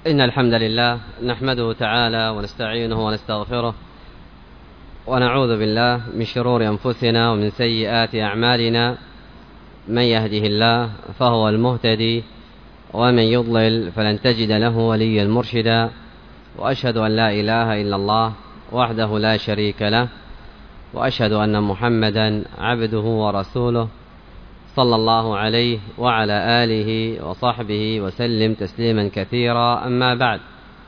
إن الحمد لله نحمده تعالى ونستعينه ونستغفره ونعوذ بالله من شرور أنفسنا ومن سيئات أعمالنا. من يهده الله فهو المهتدي ومن يضلل فلن تجد له وليا مرشدا. وأشهد أن لا إله إلا الله وحده لا شريك له، وأشهد أن محمدا عبده ورسوله صلى الله عليه وعلى آله وصحبه وسلم تسليما كثيرا. أما بعد،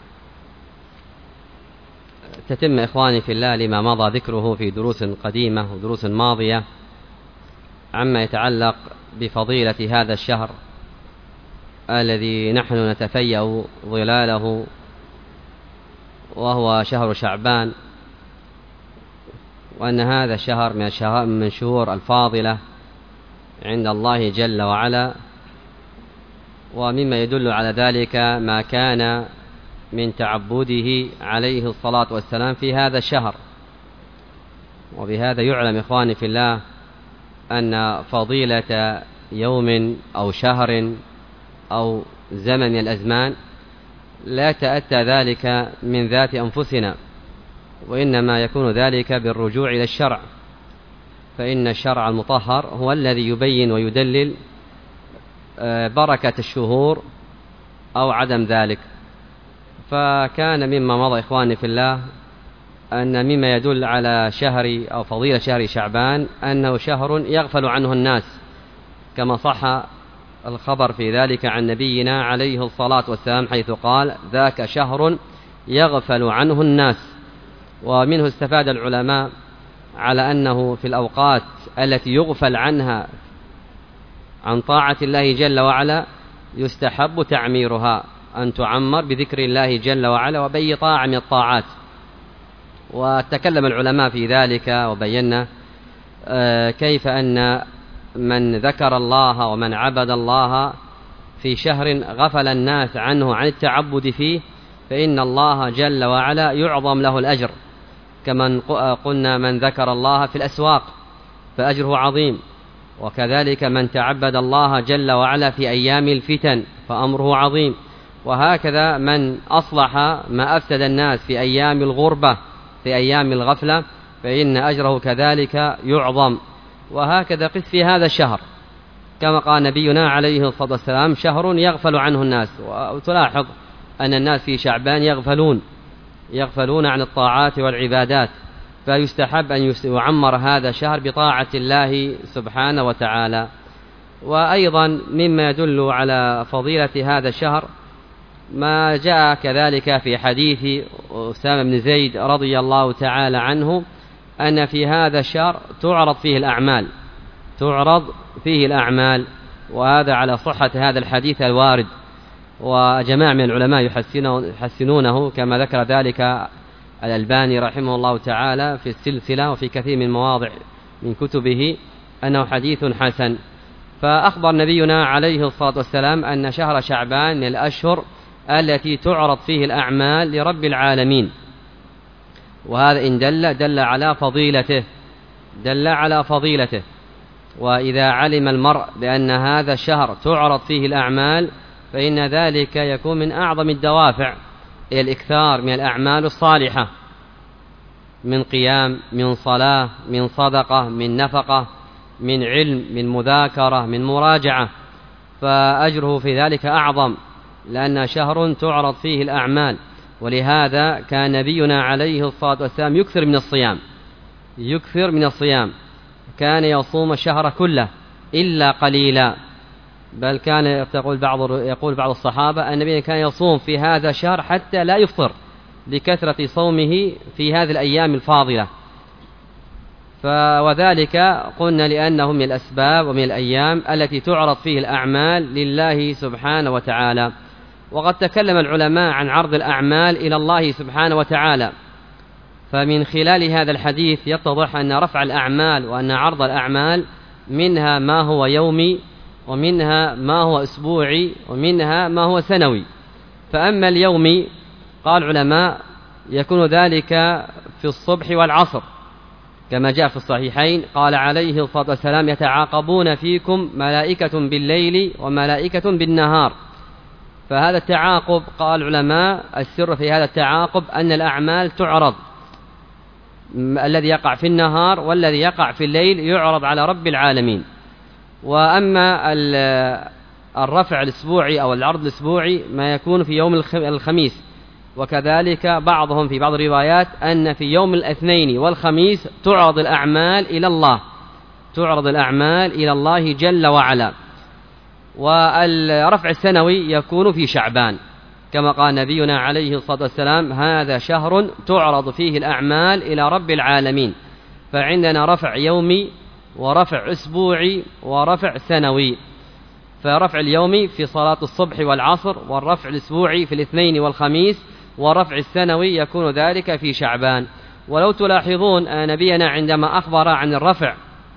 تتم إخواني في الله لما مضى ذكره في دروس قديمة ودروس ماضية عما يتعلق بفضيلة هذا الشهر الذي نحن نتفيأ ظلاله، وهو شهر شعبان، وأن هذا الشهر من الشهور الفاضلة عند الله جل وعلا. ومما يدل على ذلك ما كان من تعبده عليه الصلاة والسلام في هذا الشهر. وبهذا يعلم إخواني في الله أن فضيلة يوم أو شهر أو زمن من الأزمان لا يتأتى ذلك من ذات أنفسنا، وإنما يكون ذلك بالرجوع إلى الشرع، فإن الشرع المطهر هو الذي يبين ويدلل بركة الشهور أو عدم ذلك. فكان مما مضى إخواني في الله أن مما يدل على شهر أو فضيلة شهر شعبان أنه شهر يغفل عنه الناس، كما صح الخبر في ذلك عن نبينا عليه الصلاة والسلام حيث قال: ذاك شهر يغفل عنه الناس. ومنه استفاد العلماء على أنه في الأوقات التي يغفل عنها عن طاعة الله جل وعلا يستحب تعميرها، أن تعمر بذكر الله جل وعلا وبأي طاعة من الطاعات. وتكلم العلماء في ذلك وبينا كيف أن من ذكر الله ومن عبد الله في شهر غفل الناس عنه عن التعبد فيه فإن الله جل وعلا يعظم له الأجر، كمن قلنا من ذكر الله في الأسواق فأجره عظيم، وكذلك من تعبد الله جل وعلا في أيام الفتن فأمره عظيم، وهكذا من أصلح ما أفسد الناس في أيام الغربة في أيام الغفلة فإن أجره كذلك يعظم. وهكذا قس في هذا الشهر، كما قال نبينا عليه الصلاة والسلام: شهر يغفل عنه الناس. وتلاحظ أن الناس في شعبان يغفلون عن الطاعات والعبادات، فيستحب أن يعمر هذا الشهر بطاعة الله سبحانه وتعالى. وأيضا مما يدل على فضيلة هذا الشهر ما جاء كذلك في حديث أسامة بن زيد رضي الله تعالى عنه أن في هذا الشهر تعرض فيه الأعمال، وهذا على صحة هذا الحديث الوارد. وجماعة من العلماء يحسنونه كما ذكر ذلك الألباني رحمه الله تعالى في السلسلة وفي كثير من مواضع من كتبه أنه حديث حسن. فأخبر نبينا عليه الصلاة والسلام أن شهر شعبان من الأشهر التي تعرض فيه الأعمال لرب العالمين، وهذا إن دل على فضيلته. وإذا علم المرء بأن هذا الشهر تعرض فيه الأعمال فإن ذلك يكون من أعظم الدوافع إلى الإكثار من الأعمال الصالحة، من قيام، من صلاة، من صدقة، من نفقة، من علم، من مذاكرة، من مراجعة، فأجره في ذلك أعظم، لأن شهر تعرض فيه الأعمال. ولهذا كان نبينا عليه الصلاة والسلام يكثر من الصيام، كان يصوم الشهر كله إلا قليلا، بل كان يقول بعض الصحابة أن النبي كان يصوم في هذا الشهر حتى لا يفطر لكثرة صومه في هذه الأيام الفاضلة. وذلك قلنا لأنه من الأسباب ومن الأيام التي تعرض فيه الأعمال لله سبحانه وتعالى. وقد تكلم العلماء عن عرض الأعمال إلى الله سبحانه وتعالى، فمن خلال هذا الحديث يتضح أن رفع الأعمال وأن عرض الأعمال منها ما هو يومي، ومنها ما هو أسبوعي، ومنها ما هو سنوي. فأما اليومي قال العلماء يكون ذلك في الصبح والعصر، كما جاء في الصحيحين قال عليه الصلاة والسلام: يتعاقبون فيكم ملائكة بالليل وملائكة بالنهار، فهذا التعاقب قال العلماء السر في هذا التعاقب أن الأعمال تعرض، الذي يقع في النهار والذي يقع في الليل يعرض على رب العالمين. وأما الرفع الأسبوعي أو العرض الأسبوعي ما يكون في يوم الخميس، وكذلك بعضهم في بعض الروايات أن في يوم الاثنين والخميس تعرض الأعمال إلى الله، تعرض الأعمال إلى الله جل وعلا. والرفع السنوي يكون في شعبان كما قال نبينا عليه الصلاة والسلام: هذا شهر تعرض فيه الأعمال إلى رب العالمين. فعندنا رفع يومي ورفع أسبوعي ورفع سنوي. فرفع اليومي في صلاة الصبح والعصر، والرفع الأسبوعي في الاثنين والخميس، والرفع السنوي يكون ذلك في شعبان. ولو تلاحظون نبينا عندما أخبر عن الرفع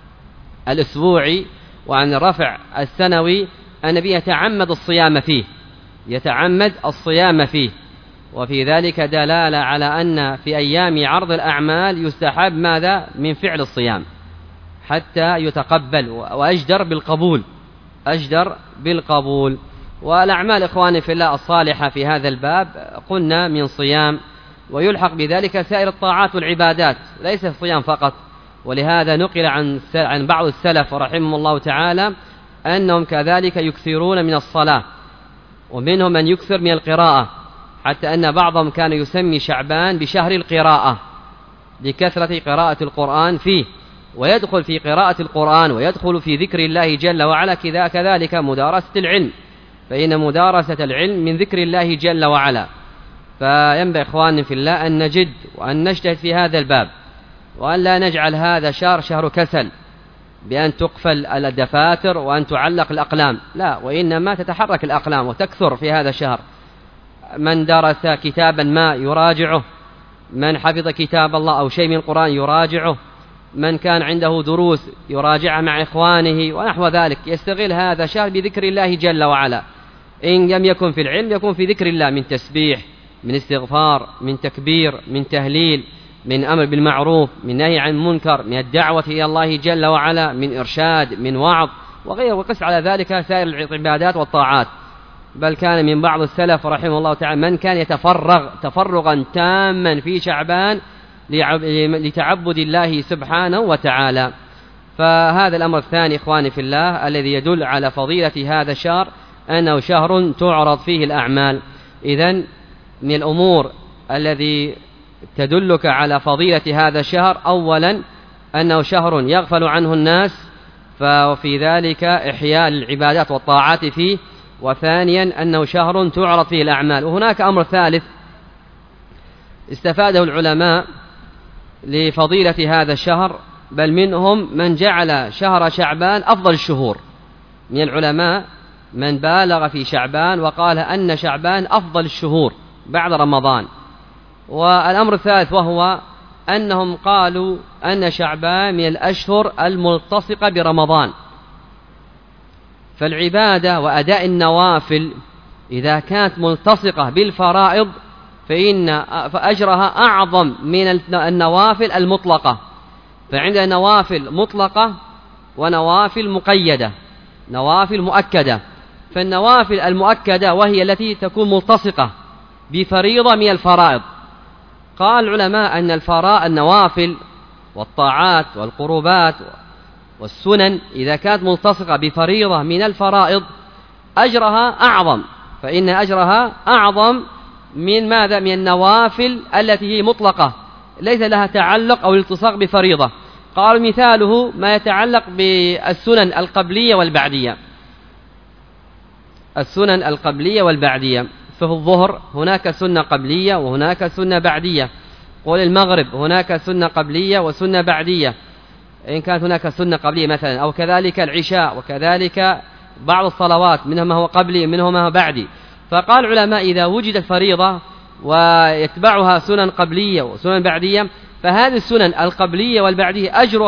الأسبوعي وعن الرفع السنوي النبي يتعمد الصيام فيه، يتعمد الصيام فيه. وفي ذلك دلالة على أن في أيام عرض الأعمال يستحب ماذا؟ من فعل الصيام حتى يتقبل وأجدر بالقبول، أجدر بالقبول. والأعمال إخواني في الله الصالحة في هذا الباب قلنا من صيام، ويلحق بذلك سائر الطاعات والعبادات، ليس الصيام فقط. ولهذا نقل عن بعض السلف رحمه الله تعالى أنهم كذلك يكثرون من الصلاة، ومنهم من يكثر من القراءة، حتى أن بعضهم كان يسمي شعبان بشهر القراءة لكثرة قراءة القرآن فيه، ويدخل في قراءة القرآن ويدخل في ذكر الله جل وعلا. كذلك مدارسة العلم، فإن مدارسة العلم من ذكر الله جل وعلا. فينبغي إخواني في الله أن نجد وأن نجتهد في هذا الباب، وأن لا نجعل هذا شهر كسل بأن تقفل الدفاتر وأن تعلق الأقلام، لا، وإنما تتحرك الأقلام وتكثر في هذا الشهر. من درس كتابا ما يراجعه، من حفظ كتاب الله أو شيء من القرآن يراجعه، من كان عنده دروس يراجعها مع إخوانه ونحو ذلك، يستغل هذا الشهر بذكر الله جل وعلا. إن لم يكن في العلم يكون في ذكر الله، من تسبيح، من استغفار، من تكبير، من تهليل، من أمر بالمعروف، من نهي عن المنكر، من الدعوة إلى الله جل وعلا، من إرشاد، من وعظ وغيره. وقس على ذلك سائر العبادات والطاعات. بل كان من بعض السلف رحمه الله تعالى من كان يتفرغ تفرغا تاما في شعبان لتعبد الله سبحانه وتعالى. فهذا الأمر الثاني إخواني في الله الذي يدل على فضيلة هذا الشهر أنه شهر تعرض فيه الأعمال. إذن من الأمور الذي تدلك على فضيلة هذا الشهر أولا أنه شهر يغفل عنه الناس، ففي ذلك إحياء العبادات والطاعات فيه. وثانيا أنه شهر تعرض فيه الأعمال. وهناك أمر ثالث استفاده العلماء لفضيلة هذا الشهر، بل منهم من جعل شهر شعبان أفضل الشهور. من العلماء من بالغ في شعبان وقال أن شعبان أفضل الشهور بعد رمضان. والأمر الثالث وهو أنهم قالوا أن شعبان من الأشهر الملتصقة برمضان، فالعبادة وأداء النوافل إذا كانت ملتصقة بالفرائض فأجرها أعظم من النوافل المطلقة. فعندنا نوافل مطلقة ونوافل مقيدة، نوافل مؤكدة. فالنوافل المؤكدة وهي التي تكون ملتصقة بفريضة من الفرائض. قال العلماء أن النوافل والطاعات والقربات والسنن إذا كانت ملتصقة بفريضة من الفرائض أجرها أعظم، فإن أجرها أعظم من ماذا؟ من النوافل التي هي مطلقة ليس لها تعلق أو التصاق بفريضة. قال مثاله ما يتعلق بالسنن القبلية والبعدية. السنن القبلية والبعدية، ففي الظهر هناك سنة قبلية وهناك سنة بعدية. قول المغرب هناك سنة قبلية وسنة بعدية إن كانت هناك سنة قبلية مثلا، أو كذلك العشاء، وكذلك بعض الصلوات منها ما هو قبلي منها ما هو بعدي. فقال العلماء إذا وجدت فريضة ويتبعها سنن قبلية وسنن بعدية فهذه السنن القبلية والبعدية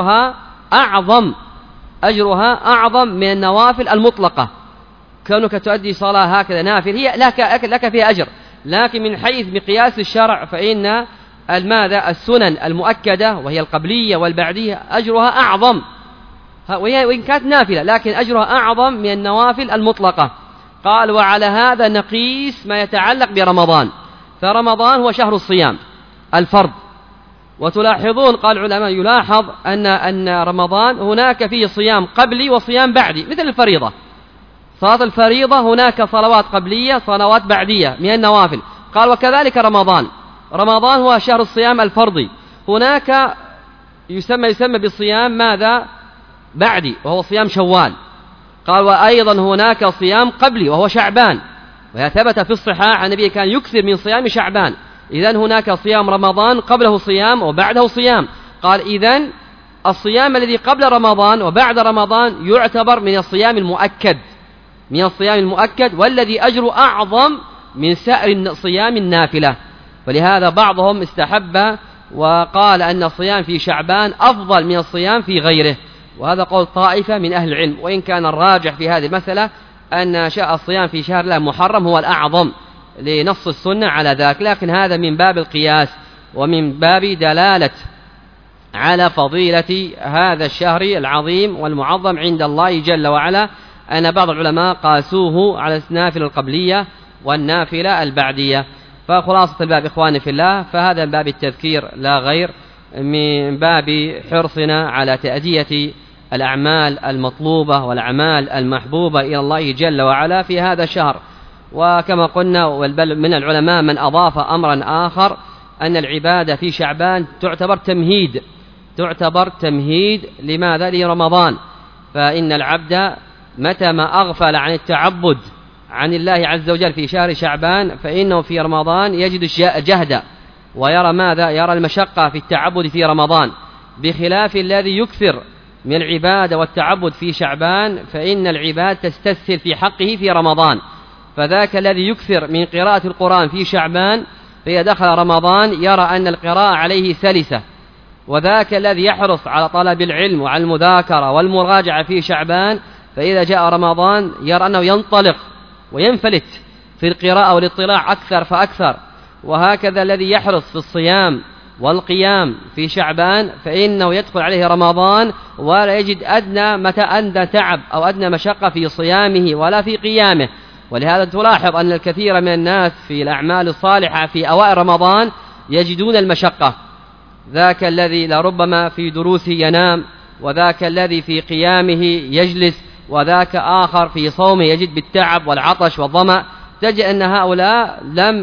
أجرها أعظم من النوافل المطلقة. كونك تؤدي صلاة هكذا نافل هي لك فيها أجر، لكن من حيث مقياس الشرع فإن السنن المؤكدة وهي القبلية والبعدية أجرها أعظم، وإن كانت نافلة لكن أجرها أعظم من النوافل المطلقة. قال وعلى هذا نقيس ما يتعلق برمضان، فرمضان هو شهر الصيام الفرض. وتلاحظون قال العلماء يلاحظ أن رمضان هناك فيه صيام قبلي وصيام بعدي مثل الفريضة. صلاة الفريضة هناك صلوات قبلية صلوات بعدية من النوافل. قال وكذلك رمضان هو شهر الصيام الفرضي، هناك يسمى بصيام ماذا بعدي وهو صيام شوال. قال وأيضا هناك صيام قبلي وهو شعبان، وثبت في الصحاح عن النبي كان يكثر من صيام شعبان. إذن هناك صيام رمضان قبله صيام وبعده صيام. قال إذن الصيام الذي قبل رمضان وبعد رمضان يعتبر من الصيام المؤكد والذي أجر أعظم من سائر صيام النافلة. ولهذا بعضهم استحب وقال أن الصيام في شعبان أفضل من الصيام في غيره، وهذا قول طائفة من أهل العلم، وإن كان الراجح في هذه المسألة أن الصيام في شهر الله محرم هو الأعظم لنص السنة على ذاك، لكن هذا من باب القياس ومن باب دلالة على فضيلة هذا الشهر العظيم والمعظم عند الله جل وعلا، أن بعض العلماء قاسوه على النافلة القبلية والنافلة البعدية. فخلاصة الباب إخواني في الله، فهذا من باب التذكير لا غير، من باب حرصنا على تأدية الأعمال المطلوبة والأعمال المحبوبة إلى الله جل وعلا في هذا الشهر. وكما قلنا من العلماء من أضاف أمرا آخر أن العبادة في شعبان تعتبر تمهيد لماذا؟ لرمضان. فإن العبد متى ما أغفل عن التعبد عن الله عز وجل في شهر شعبان فإنه في رمضان يجد جهدا ويرى ماذا؟ يرى المشقة في التعبد في رمضان، بخلاف الذي يكثر من العبادة والتعبد في شعبان فإن العباد تستسهل في حقه في رمضان. فذاك الذي يكثر من قراءة القرآن في شعبان فإذا دخل رمضان يرى أن القراءة عليه سلسة، وذاك الذي يحرص على طلب العلم وعلى المذاكرة والمراجعة في شعبان فإذا جاء رمضان يرى أنه ينطلق وينفلت في القراءة والاطلاع أكثر فأكثر. وهكذا الذي يحرص في الصيام والقيام في شعبان فإنه يدخل عليه رمضان ولا يجد أدنى تعب أو أدنى مشقة في صيامه ولا في قيامه. ولهذا تلاحظ أن الكثير من الناس في الأعمال الصالحة في أوائل رمضان يجدون المشقة، ذاك الذي لربما في دروسه ينام، وذاك الذي في قيامه يجلس، وذاك آخر في صومه يجد بالتعب والعطش والظمأ. تجد أن هؤلاء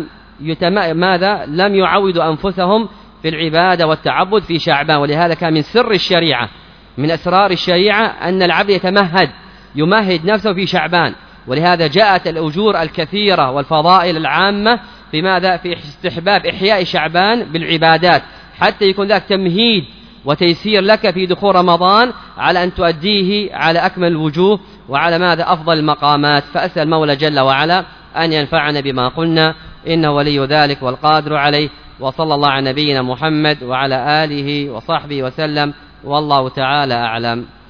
لم يعودوا أنفسهم في العبادة والتعبد في شعبان. ولهذا كان من سر الشريعة من أسرار الشريعة أن العبد يمهد نفسه في شعبان. ولهذا جاءت الأجور الكثيرة والفضائل العامة في استحباب إحياء شعبان بالعبادات، حتى يكون ذاك تمهيد وتيسير لك في دخول رمضان على أن تؤديه على أكمل الوجوه وعلى ماذا أفضل المقامات. فأسأل المولى جل وعلا أن ينفعنا بما قلنا، إنه ولي ذلك والقادر عليه. وصلى الله على نبينا محمد وعلى آله وصحبه وسلم، والله تعالى أعلم.